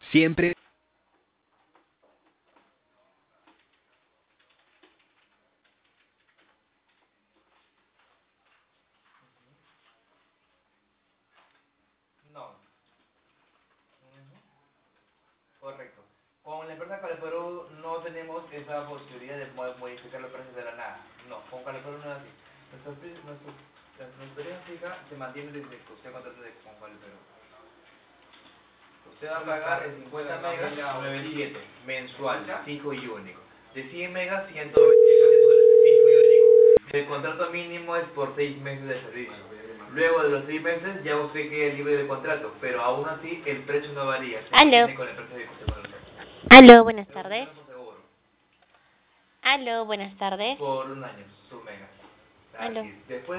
Siempre. No. Ujú. Correcto. Con la empresa Caliperú no tenemos esa posibilidad de modificar los precios de la nada. No, con Caliperú no es así. Nuestra tarifa fija se mantiene desde que usted contrate con Caliperú. Usted va a pagar de 50 megas 97 mensual, fijo y único. De 100 megas 127 fijo y único. El contrato mínimo es por 6 meses de servicio. Luego de los 6 meses ya usted queda libre de contrato, pero aún así el precio no varía, se Aló. mantiene con el precio que usted contrató. Aló, buenas Luego tardes. funciona con seguro, Aló, buenas tardes. por un año, sus megas. Aló. Así, después